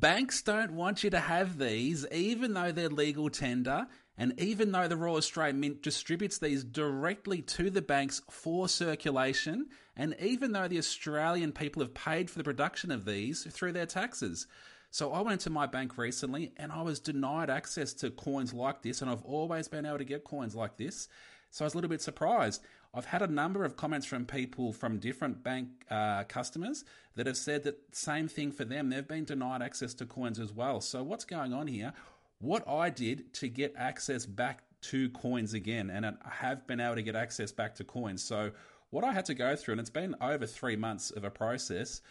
Banks don't want you to have these, even though they're legal tender, and even though the Royal Australian Mint distributes these directly to the banks for circulation, and even though the Australian people have paid for the production of these through their taxes. So I went to my bank recently and I was denied access to coins like this, and I've always been able to get coins like this. So I was a little bit surprised. I've had a number of comments from people from different bank customers that have said that same thing for them. They've been denied access to coins as well. So what's going on here? What I did to get access back to coins again, and I have been able to get access back to coins. So what I had to go through, and it's been over 3 months of a process,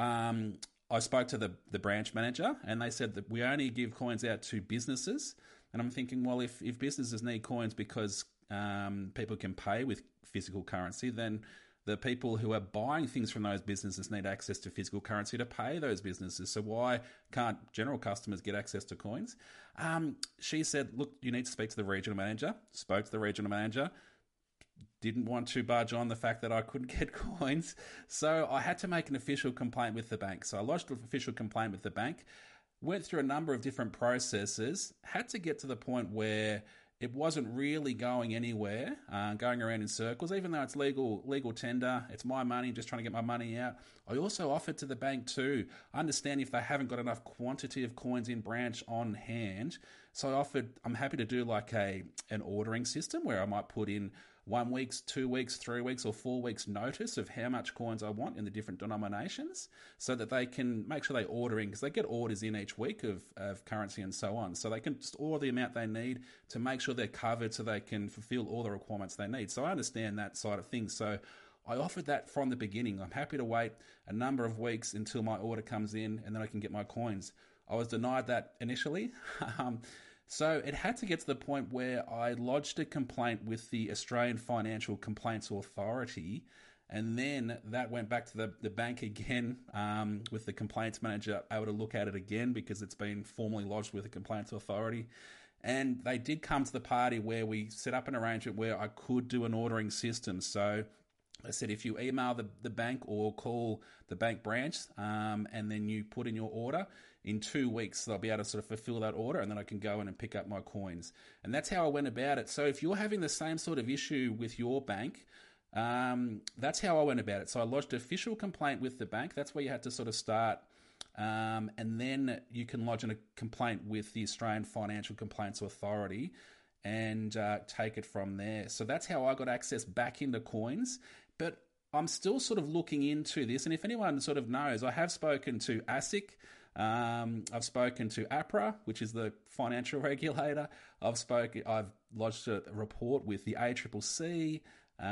I spoke to the branch manager and they said that we only give coins out to businesses. And I'm thinking, well, if businesses need coins because people can pay with physical currency, then the people who are buying things from those businesses need access to physical currency to pay those businesses. So why can't general customers get access to coins? She said, look, you need to speak to the regional manager. Spoke to the regional manager. Didn't want to budge on the fact that I couldn't get coins. So I had to make an official complaint with the bank. So I lodged an official complaint with the bank, went through a number of different processes, had to get to the point where it wasn't really going anywhere, going around in circles, even though it's legal tender. It's my money, just trying to get my money out. I also offered to the bank too. I understand if they haven't got enough quantity of coins in branch on hand. So I offered, I'm happy to do like an ordering system where I might put in 1 week, 2 weeks, 3 weeks or 4 weeks notice of how much coins I want in the different denominations so that they can make sure they order in, because they get orders in each week of currency and so on. So they can just order the amount they need to make sure they're covered so they can fulfill all the requirements they need. So I understand that side of things. So I offered that from the beginning. I'm happy to wait a number of weeks until my order comes in and then I can get my coins. I was denied that initially. So it had to get to the point where I lodged a complaint with the Australian Financial Complaints Authority, and then that went back to the bank again with the complaints manager able to look at it again because it's been formally lodged with the Complaints Authority. And they did come to the party where we set up an arrangement where I could do an ordering system. So I said, if you email the bank or call the bank branch and then you put in your order, in 2 weeks they'll be able to sort of fulfill that order and then I can go in and pick up my coins. And that's how I went about it. So if you're having the same sort of issue with your bank, that's how I went about it. So I lodged an official complaint with the bank. That's where you had to sort of start. And then you can lodge a complaint with the Australian Financial Complaints Authority and take it from there. So that's how I got access back into coins. But I'm still sort of looking into this. And if anyone sort of knows, I have spoken to ASIC. I've spoken to APRA, which is the financial regulator. I've lodged a report with the ACCC.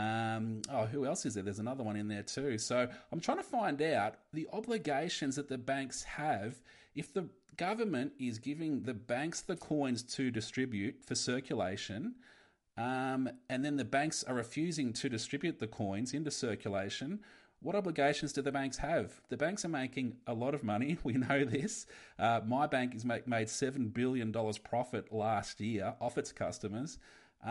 Who else is there? There's another one in there too. So I'm trying to find out the obligations that the banks have if the government is giving the banks the coins to distribute for circulation, and then the banks are refusing to distribute the coins into circulation. What obligations do the banks have? The banks are making a lot of money. We know this. My bank has made $7 billion profit last year off its customers.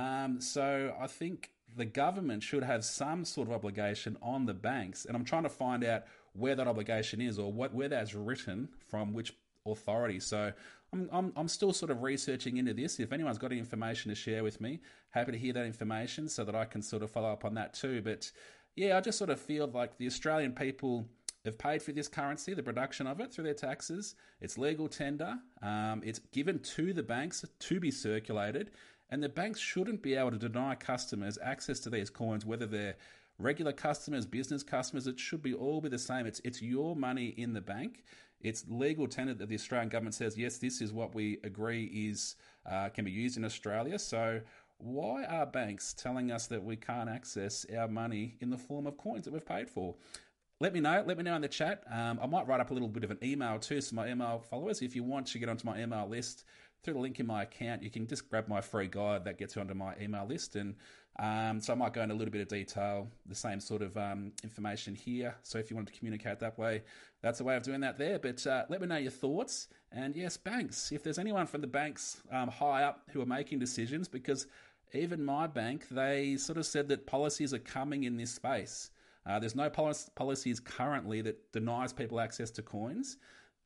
So I think the government should have some sort of obligation on the banks. And I'm trying to find out where that obligation is or where that's written from which authority. So I'm still sort of researching into this. If anyone's got any information to share with me, happy to hear that information so that I can sort of follow up on that too. But yeah, I just sort of feel like the Australian people have paid for this currency, the production of it through their taxes. It's legal tender. It's given to the banks to be circulated. And the banks shouldn't be able to deny customers access to these coins, whether they're regular customers, business customers. It should all be the same. It's your money in the bank. It's legal tender that the Australian government says, yes, this is what we agree can be used in Australia. So why are banks telling us that we can't access our money in the form of coins that we've paid for? Let me know in the chat. I might write up a little bit of an email too, so my email followers, if you want to get onto my email list through the link in my account, you can just grab my free guide that gets you onto my email list. And so I might go into a little bit of detail, the same sort of information here. So if you wanted to communicate that way, that's a way of doing that there. But let me know your thoughts. And yes, banks, if there's anyone from the banks high up who are making decisions, because even my bank, they sort of said that policies are coming in this space. There's no policies currently that denies people access to coins.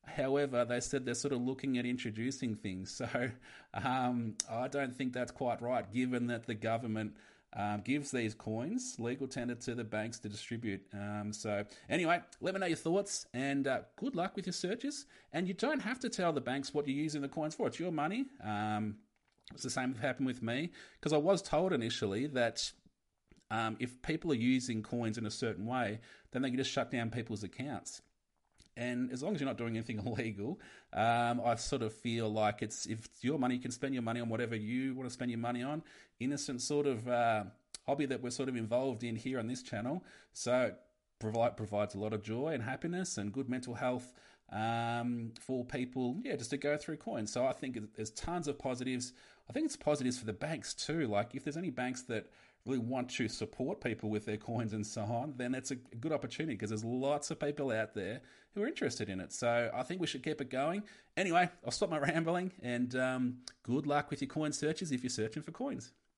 However, they said they're sort of looking at introducing things. So I don't think that's quite right, given that the government gives these coins legal tender to the banks to distribute. So anyway, let me know your thoughts and good luck with your searches. And you don't have to tell the banks what you're using the coins for. It's your money. It's the same that happened with me because I was told initially that if people are using coins in a certain way, then they can just shut down people's accounts. And as long as you're not doing anything illegal, I sort of feel like if it's your money, you can spend your money on whatever you want to spend your money on. Innocent sort of hobby that we're sort of involved in here on this channel. So provides a lot of joy and happiness and good mental health for people, just to go through coins. So I think there's tons of positives. I think it's positives for the banks too. Like if there's any banks that really want to support people with their coins and so on, then it's a good opportunity because there's lots of people out there who are interested in it. So I think we should keep it going. Anyway, I'll stop my rambling and good luck with your coin searches if you're searching for coins.